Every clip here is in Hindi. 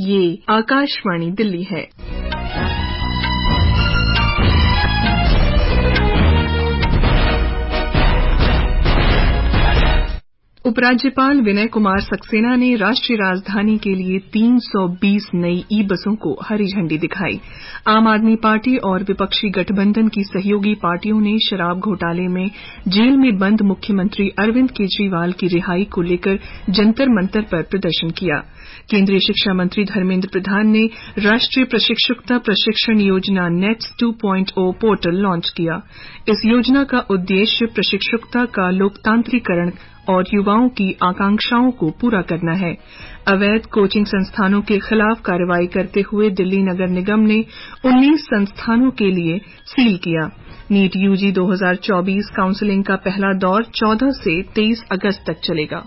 ये आकाशवाणी दिल्ली है। उपराज्यपाल विनय कुमार सक्सेना ने राष्ट्रीय राजधानी के लिए 320 नई ई बसों को हरी झंडी दिखाई। आम आदमी पार्टी और विपक्षी गठबंधन की सहयोगी पार्टियों ने शराब घोटाले में जेल में बंद मुख्यमंत्री अरविंद केजरीवाल की रिहाई को लेकर जंतर मंतर पर प्रदर्शन किया। केंद्रीय शिक्षा मंत्री धर्मेंद्र प्रधान ने राष्ट्रीय प्रशिक्षुता प्रशिक्षण योजना नेट्स 2.0 पोर्टल लॉन्च किया। इस योजना का उद्देश्य प्रशिक्षुता का लोकतांत्रिकरण और युवाओं की आकांक्षाओं को पूरा करना है। अवैध कोचिंग संस्थानों के खिलाफ कार्रवाई करते हुए दिल्ली नगर निगम ने 19 संस्थानों के लिए सील किया। नीट यूजी 2024 काउंसलिंग का पहला दौर 14 से 23 अगस्त तक चलेगा।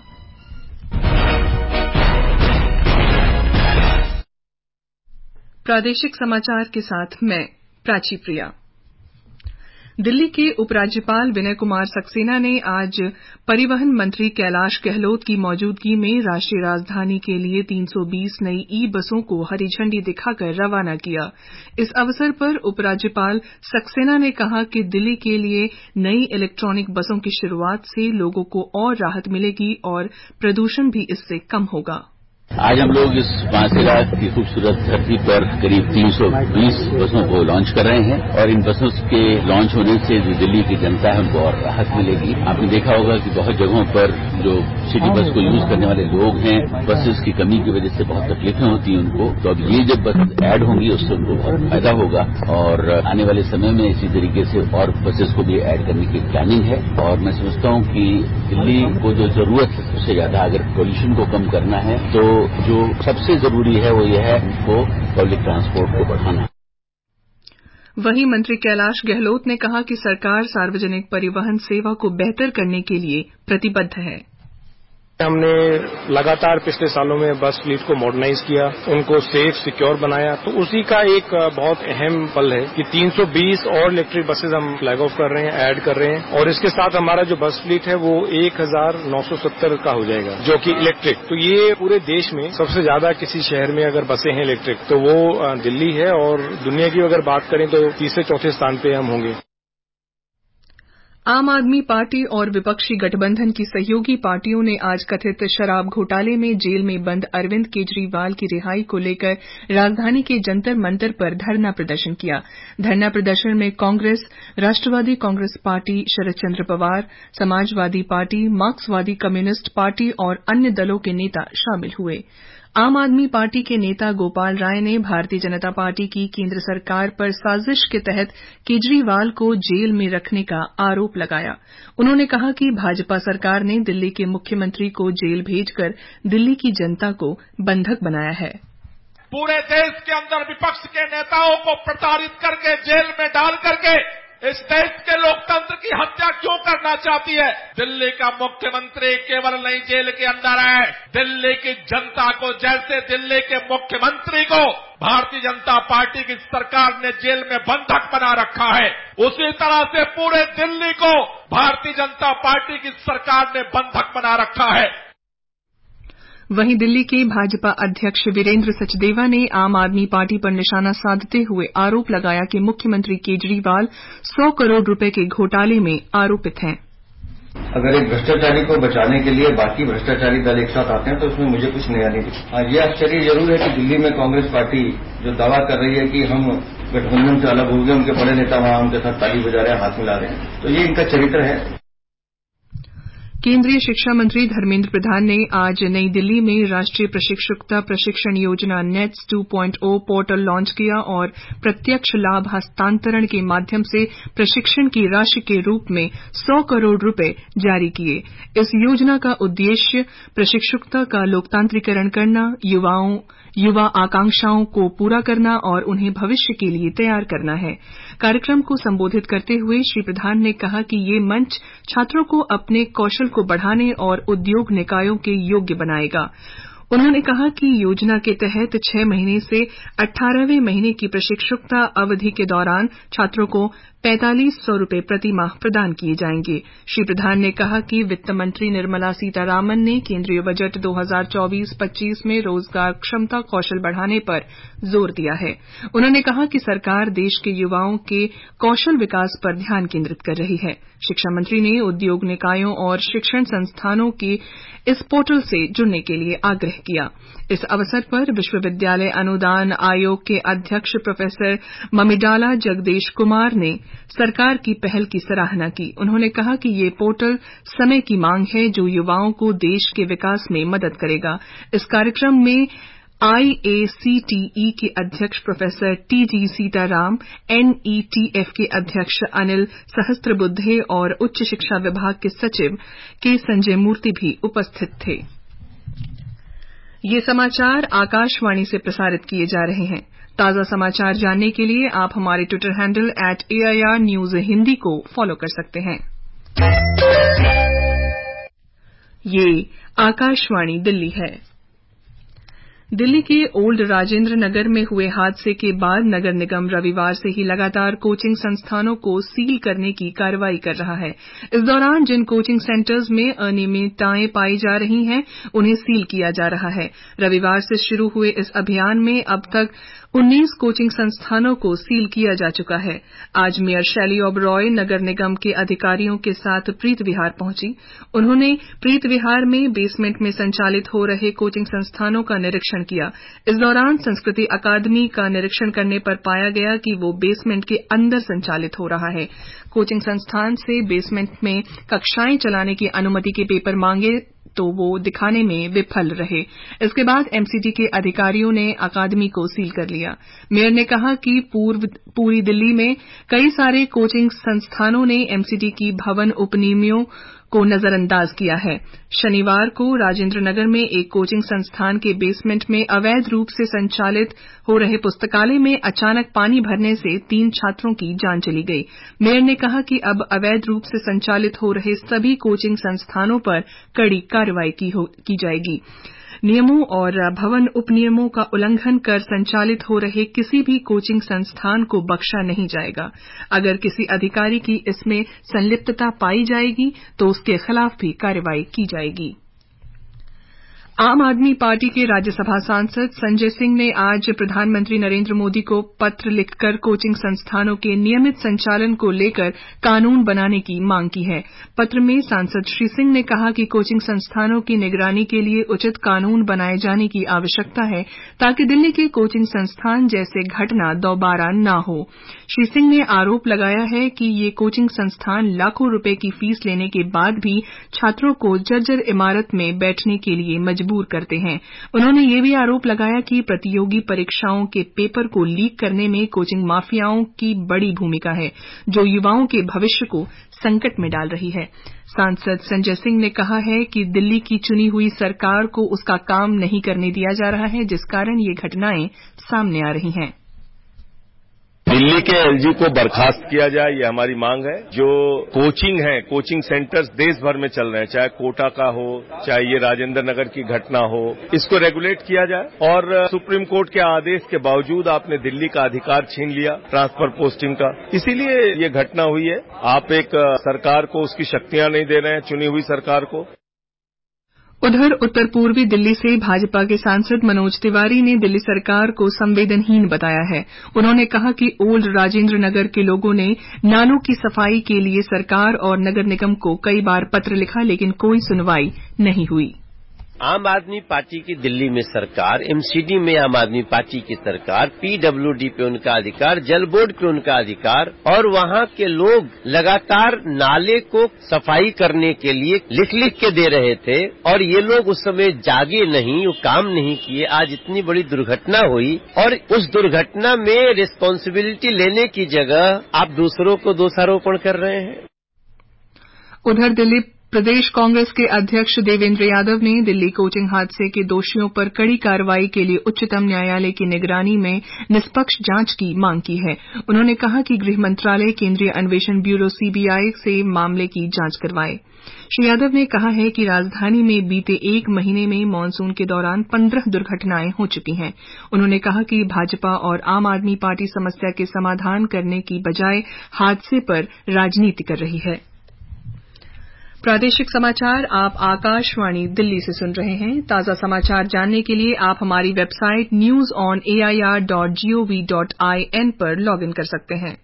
प्रादेशिक समाचार के साथ मैं प्राची प्रिया। दिल्ली के उपराज्यपाल विनय कुमार सक्सेना ने आज परिवहन मंत्री कैलाश गहलोत की मौजूदगी में राष्ट्रीय राजधानी के लिए 320 नई ई बसों को हरी झंडी दिखाकर रवाना किया। इस अवसर पर उपराज्यपाल सक्सेना ने कहा कि दिल्ली के लिए नई इलेक्ट्रॉनिक बसों की शुरूआत से लोगों को और राहत मिलेगी और प्रदूषण भी इससे कम होगा। आज हम लोग इस मासिरा की खूबसूरत धरती पर करीब 320 बसों को लॉन्च कर रहे हैं और इन बसों के लॉन्च होने से जो दिल्ली की जनता है उनको और राहत मिलेगी। आपने देखा होगा कि बहुत जगहों पर जो सिटी बस को यूज करने वाले लोग हैं, बसेस की कमी की वजह से बहुत तकलीफें होती हैं उनको, तो अब ये जब बस ऐड होंगी उससे उनको बहुत फायदा होगा और आने वाले समय में इसी तरीके से और बसेस को भी ऐड करने की प्लानिंग है। और मैं समझता हूं कि दिल्ली को जो जरूरत है उससे ज्यादा अगर पोल्यूशन को कम करना है तो जो सबसे जरूरी है वो ये है उनको पब्लिक ट्रांसपोर्ट को बढ़ाना। वहीं मंत्री कैलाश गहलोत ने कहा कि सरकार सार्वजनिक परिवहन सेवा को बेहतर करने के लिए प्रतिबद्ध है। हमने लगातार पिछले सालों में बस फ्लीट को मॉडर्नाइज किया, उनको सेफ सिक्योर बनाया, तो उसी का एक बहुत अहम पल है कि 320 और इलेक्ट्रिक बसेज हम फ्लैग ऑफ कर रहे हैं, ऐड कर रहे हैं और इसके साथ हमारा जो बस फ्लीट है वो 1970 का हो जाएगा जो कि इलेक्ट्रिक। तो ये पूरे देश में सबसे ज्यादा किसी शहर में अगर बसें हैं इलेक्ट्रिक तो वो दिल्ली है और दुनिया की अगर बात करें तो तीसरे चौथे स्थान पे हम होंगे। आम आदमी पार्टी और विपक्षी गठबंधन की सहयोगी पार्टियों ने आज कथित शराब घोटाले में जेल में बंद अरविंद केजरीवाल की रिहाई को लेकर राजधानी के जंतर मंतर पर धरना प्रदर्शन किया। धरना प्रदर्शन में Congress, Rashtrawadi Congress party, Sharad Chandra Pawar, Samajwadi party, Marxwadi communist party और अन्य दलों के नेता शामिल हुए। आम आदमी पार्टी के नेता गोपाल राय ने भारतीय जनता पार्टी की केंद्र सरकार पर साजिश के तहत केजरीवाल को जेल में रखने का आरोप लगाया। उन्होंने कहा कि भाजपा सरकार ने दिल्ली के मुख्यमंत्री को जेल भेजकर दिल्ली की जनता को बंधक बनाया है। पूरे देश के अंदर विपक्ष के नेताओं को प्रताड़ित करके जेल में डाल करके इस देश के लोकतंत्र की हत्या क्यों करना चाहती है? दिल्ली का मुख्यमंत्री केवल नई जेल के अंदर है, दिल्ली की जनता को, जैसे दिल्ली के मुख्यमंत्री को भारतीय जनता पार्टी की सरकार ने जेल में बंधक बना रखा है, उसी तरह से पूरे दिल्ली को भारतीय जनता पार्टी की सरकार ने बंधक बना रखा है। वहीं दिल्ली के भाजपा अध्यक्ष वीरेंद्र सचदेवा ने आम आदमी पार्टी पर निशाना साधते हुए आरोप लगाया कि मुख्यमंत्री केजरीवाल 100 करोड़ रुपए के घोटाले में आरोपित हैं। अगर एक भ्रष्टाचारी को बचाने के लिए बाकी भ्रष्टाचारी दल एक साथ आते हैं तो उसमें मुझे कुछ नया नहीं दिखता। ये आश्चर्य जरूर है कि दिल्ली में कांग्रेस पार्टी जो दावा कर रही है कि हम गठबंधन से अलग हो गए, उनके बड़े नेता वहां उनके साथ ताली बजा रहे हैं, हाथ मिला रहे हैं, तो ये इनका चरित्र है। केंद्रीय शिक्षा मंत्री धर्मेंद्र प्रधान ने आज नई दिल्ली में राष्ट्रीय प्रशिक्षुता प्रशिक्षण योजना नेट्स 2.0 पोर्टल लॉन्च किया और प्रत्यक्ष लाभ हस्तांतरण के माध्यम से प्रशिक्षण की राशि के रूप में 100 करोड़ रुपए जारी किए। इस योजना का उद्देश्य प्रशिक्षुता का लोकतांत्रिकरण करना, युवा आकांक्षाओं को पूरा करना और उन्हें भविष्य के लिए तैयार करना है। कार्यक्रम को संबोधित करते हुए श्री प्रधान ने कहा कि ये मंच छात्रों को अपने कौशल को बढ़ाने और उद्योग निकायों के योग्य बनाएगा। उन्होंने कहा कि योजना के तहत 6 महीने से 18वें महीने की प्रशिक्षुता अवधि के दौरान छात्रों को 4500 रुपए प्रति माह प्रदान किए जाएंगे। श्री प्रधान ने कहा कि वित्त मंत्री निर्मला सीतारामन ने केंद्रीय बजट 2024-25 में रोजगार क्षमता कौशल बढ़ाने पर जोर दिया है। उन्होंने कहा कि सरकार देश के युवाओं के कौशल विकास पर ध्यान केंद्रित कर रही है। शिक्षा मंत्री ने उद्योग निकायों और शिक्षण संस्थानों के इस पोर्टल से जुड़ने के लिए आग्रह किया। इस अवसर पर विश्वविद्यालय अनुदान आयोग के अध्यक्ष प्रोफेसर ममिडाला जगदेश कुमार ने सरकार की पहल की सराहना की। उन्होंने कहा कि ये पोर्टल समय की मांग है जो युवाओं को देश के विकास में मदद करेगा। इस कार्यक्रम में IACTE के अध्यक्ष प्रोफेसर TG सीताराम, NETF के अध्यक्ष अनिल सहस्त्रबुद्धे और उच्च शिक्षा विभाग के सचिव के संजय मूर्ति भी उपस्थित थे। ये समाचार आकाशवाणी से प्रसारित किए जा रहे हैं। ताजा समाचार जानने के लिए आप हमारे Twitter handle @AIR News Hindi को फॉलो कर सकते हैं। ये आकाशवाणी दिल्ली है। दिल्ली के ओल्ड राजेंद्र नगर में हुए हादसे के बाद नगर निगम रविवार से ही लगातार कोचिंग संस्थानों को सील करने की कार्रवाई कर रहा है। इस दौरान जिन कोचिंग सेंटर्स में अनियमितताएं पाई जा रही हैं, उन्हें सील किया जा रहा है। रविवार से शुरू हुए इस अभियान में अब तक 19 कोचिंग संस्थानों को सील किया जा चुका है। आज मेयर शैली ओबरॉय नगर निगम के अधिकारियों के साथ प्रीत विहार पहुंची। उन्होंने प्रीत विहार में बेसमेंट में संचालित हो रहे कोचिंग संस्थानों का निरीक्षण किया। इस दौरान संस्कृति अकादमी का निरीक्षण करने पर पाया गया कि वो बेसमेंट के अंदर संचालित हो रहा है। कोचिंग संस्थान से बेसमेंट में कक्षाएं चलाने की अनुमति के पेपर मांगे तो वो दिखाने में विफल रहे। इसके बाद एमसीडी के अधिकारियों ने अकादमी को सील कर लिया। मेयर ने कहा कि पूरी दिल्ली में कई सारे कोचिंग संस्थानों ने एमसीडी की भवन उपनियमों को नजरअंदाज किया है। शनिवार को राजेंद्र नगर में एक कोचिंग संस्थान के बेसमेंट में अवैध रूप से संचालित हो रहे पुस्तकालय में अचानक पानी भरने से 3 छात्रों की जान चली गई। मेयर ने कहा कि अब अवैध रूप से संचालित हो रहे सभी कोचिंग संस्थानों पर कड़ी कार्रवाई की जाएगी। नियमों और भवन उपनियमों का उल्लंघन कर संचालित हो रहे किसी भी कोचिंग संस्थान को बख्शा नहीं जाएगा। अगर किसी अधिकारी की इसमें संलिप्तता पाई जाएगी तो उसके खिलाफ भी कार्रवाई की जाएगी। आम आदमी पार्टी के राज्यसभा सांसद संजय सिंह ने आज प्रधानमंत्री नरेंद्र मोदी को पत्र लिखकर कोचिंग संस्थानों के नियमित संचालन को लेकर कानून बनाने की मांग की है। पत्र में सांसद श्री सिंह ने कहा कि कोचिंग संस्थानों की निगरानी के लिए उचित कानून बनाए जाने की आवश्यकता है ताकि दिल्ली के कोचिंग संस्थान जैसे घटना दोबारा न हो। श्री सिंह ने आरोप लगाया है कि ये कोचिंग संस्थान लाखों रुपए की फीस लेने के बाद भी छात्रों को जर्जर इमारत में बैठने के लिए मजबूर करते हैं। उन्होंने ये भी आरोप लगाया कि प्रतियोगी परीक्षाओं के पेपर को लीक करने में कोचिंग माफियाओं की बड़ी भूमिका है, जो युवाओं के भविष्य को संकट में डाल रही है। सांसद संजय सिंह ने कहा है कि दिल्ली की चुनी हुई सरकार को उसका काम नहीं करने दिया जा रहा है, जिस कारण ये घटनाएं सामने आ रही हैं। दिल्ली के एलजी को बर्खास्त किया जाए, ये हमारी मांग है। जो कोचिंग है, कोचिंग सेंटर्स देश भर में चल रहे हैं, चाहे कोटा का हो, चाहे ये राजेंद्र नगर की घटना हो, इसको रेगुलेट किया जाए। और सुप्रीम कोर्ट के आदेश के बावजूद आपने दिल्ली का अधिकार छीन लिया ट्रांसफर पोस्टिंग का, इसीलिए ये घटना हुई है। आप एक सरकार को उसकी शक्तियां नहीं दे रहे हैं, चुनी हुई सरकार को। उधर उत्तर पूर्वी दिल्ली से भाजपा के सांसद मनोज तिवारी ने दिल्ली सरकार को संवेदनहीन बताया है। उन्होंने कहा कि ओल्ड राजेंद्र नगर के लोगों ने नालों की सफाई के लिए सरकार और नगर निगम को कई बार पत्र लिखा, लेकिन कोई सुनवाई नहीं हुई। आम आदमी पार्टी की दिल्ली में सरकार, एमसीडी में आम आदमी पार्टी की सरकार, पीडब्ल्यूडी पे उनका अधिकार, जल बोर्ड पे उनका अधिकार, और वहां के लोग लगातार नाले को सफाई करने के लिए लिख लिख के दे रहे थे, और ये लोग उस समय जागे नहीं, वो काम नहीं किए। आज इतनी बड़ी दुर्घटना हुई, और उस दुर्घटना में रिस्पांसिबिलिटी लेने की जगह आप दूसरों को दोषारोपण कर रहे हैं। उधर दिल्ली प्रदेश कांग्रेस के अध्यक्ष देवेंद्र यादव ने दिल्ली कोचिंग हादसे के दोषियों पर कड़ी कार्रवाई के लिए उच्चतम न्यायालय की निगरानी में निष्पक्ष जांच की मांग की है। उन्होंने कहा कि गृह मंत्रालय केंद्रीय अन्वेषण ब्यूरो सीबीआई से मामले की जांच करवाए। श्री यादव ने कहा है कि राजधानी में बीते एक महीने में मानसून के दौरान 15 दुर्घटनाएं हो चुकी हैं। उन्होंने कहा कि भाजपा और आम आदमी पार्टी समस्या के समाधान करने की बजाय हादसे पर राजनीति कर रही है। प्रादेशिक समाचार आप आकाशवाणी दिल्ली से सुन रहे हैं। ताजा समाचार जानने के लिए आप हमारी वेबसाइट newsonair.gov.in पर लॉगिन कर सकते हैं।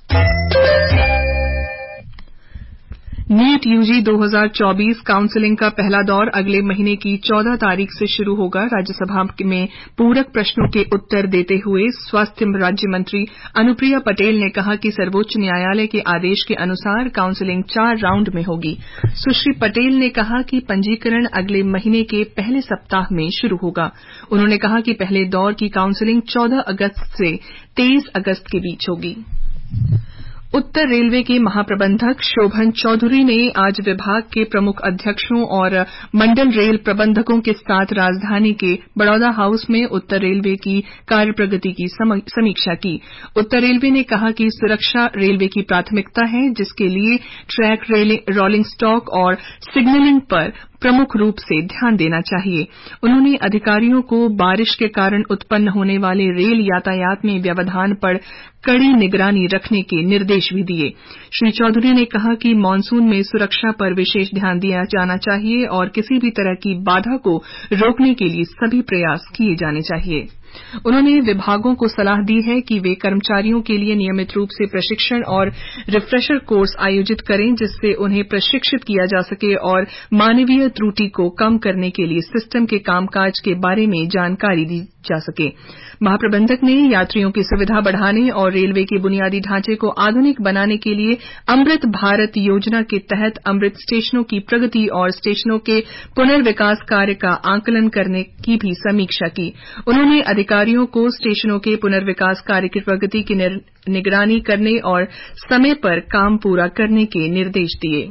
नीट यूजी 2024 काउंसलिंग का पहला दौर अगले महीने की 14 तारीख से शुरू होगा। राज्यसभा में पूरक प्रश्नों के उत्तर देते हुए स्वास्थ्य राज्य मंत्री अनुप्रिया पटेल ने कहा कि सर्वोच्च न्यायालय के आदेश के अनुसार काउंसलिंग 4 राउंड में होगी। सुश्री पटेल ने कहा कि पंजीकरण अगले महीने के पहले सप्ताह में शुरू होगा। उन्होंने कहा कि पहले दौर की काउंसलिंग 14 अगस्त से 23 अगस्त के बीच होगी। उत्तर रेलवे के महाप्रबंधक शोभन चौधरी ने आज विभाग के प्रमुख अध्यक्षों और मंडल रेल प्रबंधकों के साथ राजधानी के बड़ौदा हाउस में उत्तर रेलवे की कार्य प्रगति की समीक्षा की। उत्तर रेलवे ने कहा कि सुरक्षा रेलवे की प्राथमिकता है, जिसके लिए ट्रैक रोलिंग स्टॉक और सिग्नलिंग पर प्रमुख रूप से ध्यान देना चाहिए। उन्होंने अधिकारियों को बारिश के कारण उत्पन्न होने वाले रेल यातायात में व्यवधान पर कड़ी निगरानी रखने के निर्देश भी दिए। श्री चौधरी ने कहा कि मानसून में सुरक्षा पर विशेष ध्यान दिया जाना चाहिए और किसी भी तरह की बाधा को रोकने के लिए सभी प्रयास किए जाने चाहिए। उन्होंने विभागों को सलाह दी है कि वे कर्मचारियों के लिए नियमित रूप से प्रशिक्षण और रिफ्रेशर कोर्स आयोजित करें, जिससे उन्हें प्रशिक्षित किया जा सके और मानवीय त्रुटि को कम करने के लिए सिस्टम के कामकाज के बारे में जानकारी दी जा सके। महाप्रबंधक ने यात्रियों की सुविधा बढ़ाने और रेलवे के बुनियादी ढांचे को आधुनिक बनाने के लिए अमृत भारत योजना के तहत अमृत स्टेशनों की प्रगति और स्टेशनों के पुनर्विकास कार्य का आंकलन करने की भी समीक्षा की। उन्होंने अधिकारियों को स्टेशनों के पुनर्विकास कार्य की प्रगति की निगरानी करने और समय पर काम पूरा करने के निर्देश दिए।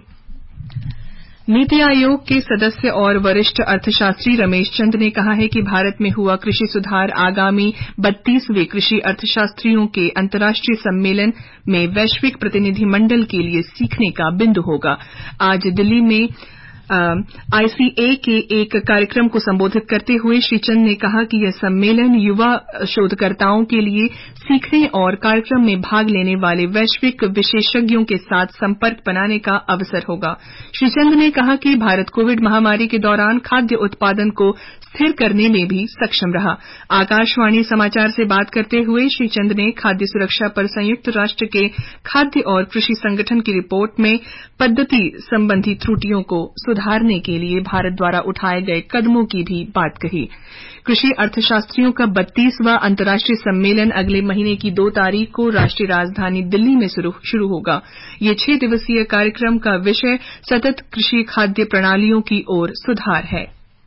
नीति आयोग के सदस्य और वरिष्ठ अर्थशास्त्री रमेश चंद ने कहा है कि भारत में हुआ कृषि सुधार आगामी 32वें कृषि अर्थशास्त्रियों के अंतर्राष्ट्रीय सम्मेलन में वैश्विक प्रतिनिधिमंडल के लिए सीखने का बिंदु होगा। आज दिल्ली में आईसीए के एक कार्यक्रम को संबोधित करते हुए श्री चंद ने कहा कि यह सम्मेलन युवा शोधकर्ताओं के लिए सीखने और कार्यक्रम में भाग लेने वाले वैश्विक विशेषज्ञों के साथ संपर्क बनाने का अवसर होगा। श्री चंद ने कहा कि भारत कोविड महामारी के दौरान खाद्य उत्पादन को स्थिर करने में भी सक्षम रहा। आकाशवाणी समाचार से बात करते हुए श्री चंद ने खाद्य सुरक्षा पर संयुक्त राष्ट्र के खाद्य और कृषि संगठन की रिपोर्ट में पद्धति संबंधी त्रुटियों को सुधारने के लिए भारत द्वारा उठाए गए कदमों की भी बात कही। कृषि अर्थशास्त्रियों का 32वां अंतर्राष्ट्रीय सम्मेलन अगले महीने की 2 तारीख को राष्ट्रीय राजधानी दिल्ली में शुरू होगा। ये 6 दिवसीय कार्यक्रम का विषय सतत कृषि खाद्य प्रणालियों की ओर सुधार है।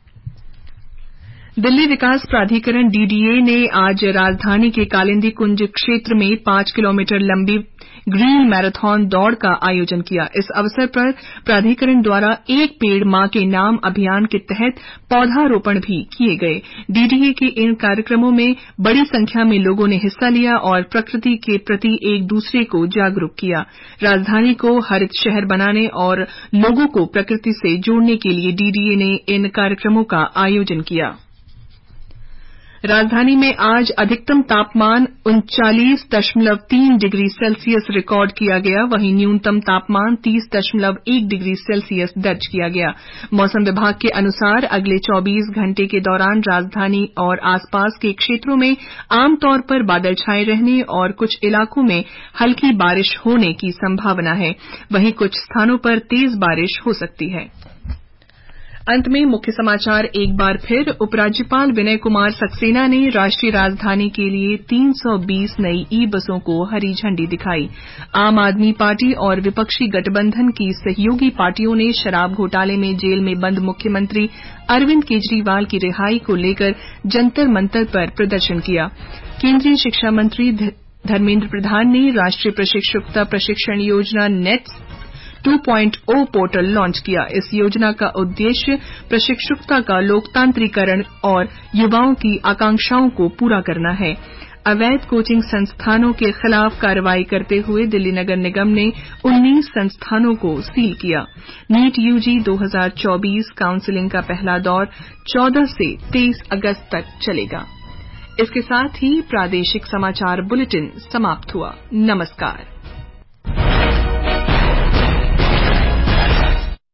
दिल्ली विकास प्राधिकरण डीडीए ने आज राजधानी के कालिंदी कुंज क्षेत्र में 5 किलोमीटर लंबी ग्रीन मैराथन दौड़ का आयोजन किया। इस अवसर पर प्राधिकरण द्वारा एक पेड़ मां के नाम अभियान के तहत पौधारोपण भी किए गए। डीडीए के इन कार्यक्रमों में बड़ी संख्या में लोगों ने हिस्सा लिया और प्रकृति के प्रति एक दूसरे को जागरूक किया। राजधानी को हरित शहर बनाने और लोगों को प्रकृति से जोड़ने के लिए डीडीए ने इन कार्यक्रमों का आयोजन किया। राजधानी में आज अधिकतम तापमान 39.3 डिग्री सेल्सियस रिकॉर्ड किया गया, वहीं न्यूनतम तापमान 30.1 डिग्री सेल्सियस दर्ज किया गया। मौसम विभाग के अनुसार अगले 24 घंटे के दौरान राजधानी और आसपास के क्षेत्रों में आमतौर पर बादल छाए रहने और कुछ इलाकों में हल्की बारिश होने की संभावना है। वहीं कुछ स्थानों पर तेज बारिश हो सकती है। अंत में मुख्य समाचार एक बार फिर। उपराज्यपाल विनय कुमार सक्सेना ने राष्ट्रीय राजधानी के लिए 320 नई ई बसों को हरी झंडी दिखाई। आम आदमी पार्टी और विपक्षी गठबंधन की सहयोगी पार्टियों ने शराब घोटाले में जेल में बंद मुख्यमंत्री अरविंद केजरीवाल की रिहाई को लेकर जंतर मंतर पर प्रदर्शन किया। केंद्रीय शिक्षा मंत्री धर्मेंद्र प्रधान ने राष्ट्रीय प्रशिक्षुता प्रशिक्षण योजना नेट्स 2.0 पोर्टल लॉन्च किया। इस योजना का उद्देश्य प्रशिक्षुता का लोकतांत्रिकरण और युवाओं की आकांक्षाओं को पूरा करना है। अवैध कोचिंग संस्थानों के खिलाफ कार्रवाई करते हुए दिल्ली नगर निगम ने 19 संस्थानों को सील किया। नीट यूजी 2024 काउंसिलिंग का पहला दौर 14 से 23 अगस्त तक चलेगा। इसके साथ ही प्रादेशिक समाचार बुलेटिन समाप्त हुआ। नमस्कार।